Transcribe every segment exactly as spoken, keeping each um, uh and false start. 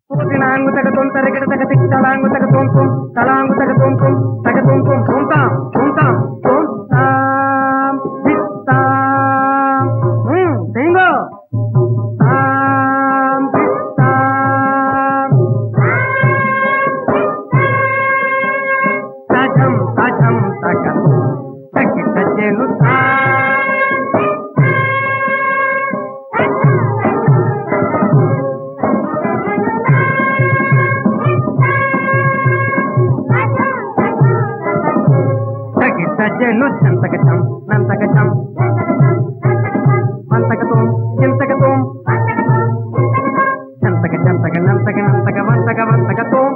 Tinaangu taga tum tarikita taga tik talangu taga tum tum talangu taga tum tum taga tum tum tum tam tum tam tum tam tik tam hmm singo tam tik tam tajam tajam taga takita jenu Sajenu chantakacham nantakacham mantakatum chintakatum chantaka chantaka nantaka nantaka mantaka mantakatum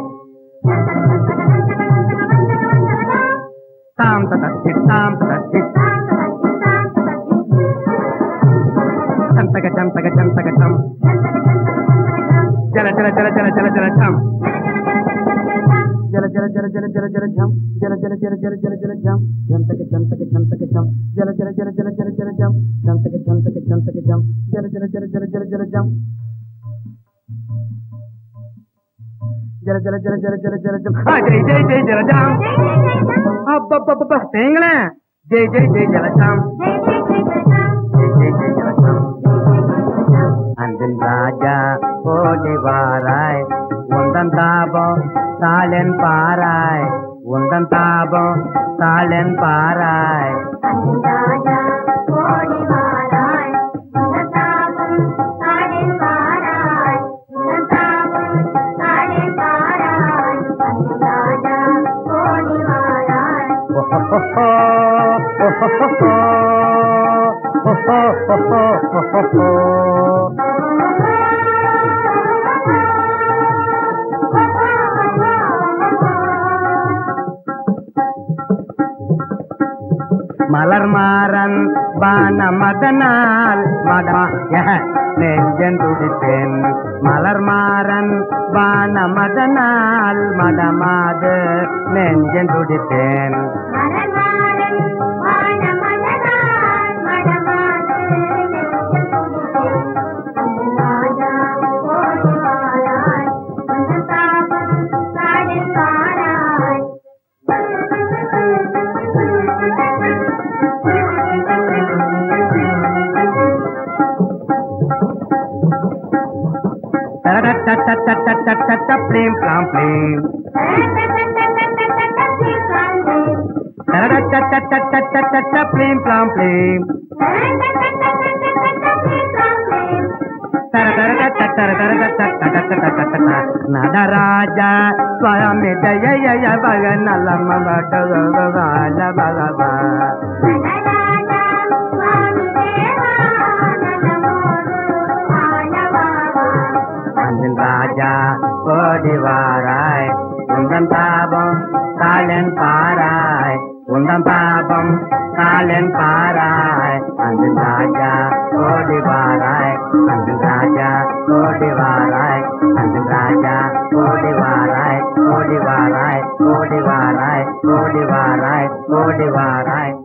tam tatatti tam tatatti chantaka chantaka chantaka cham jala jala jala jala jala jala cham jala jala jala jala jala jala jam jala jala jala jala jala jala jam jantaka jantaka jantaka jam jala jala jala jala jala jala jam jantaka jantaka jantaka jam jala jala jala jala jala jala jam jala jala jala jala jala jala jam ah jai jai jai jala jam abba abba abba தேங்களே jai jai jai jala jam jai jai jai jala jam அன்பின் ராஜா ஓடி வாராய் உந்தன் தாபம் தாளன் பாராய் உந்தன் தாபம் தாளன் பாராய் ராஜா ஓடி வாராய் உந்தன் தாபம் தாளன் பாராய் உந்தன் தாபம் தாளன் பாராய் ராஜா ஓடி வாராய் மலர் மாறன் பான மதனால் மடமா நெஞ்சன் துடித்தேன் மலர் மாறன் பான மதனால் மடமாது நெஞ்சன் துடித்தேன் Plim plam plim. Plim plam plim. Nadaraja Swami Jaya Baganalama Bhagavana Bhagava. Raja ஓடி வாராய் உந்தன் தாபம் தாளன் பாராய் உந்தன் தாபம் தாளன் பாராய் அன்பின் ராஜா ஓடி வாராய் அன்பின் ராஜா ஓடி வாராய் அன்பின் ராஜா ஓடி வாராய் ஓடி வாராய் ஓடி வாராய் ஓடி வாராய் ஓடி வாராய்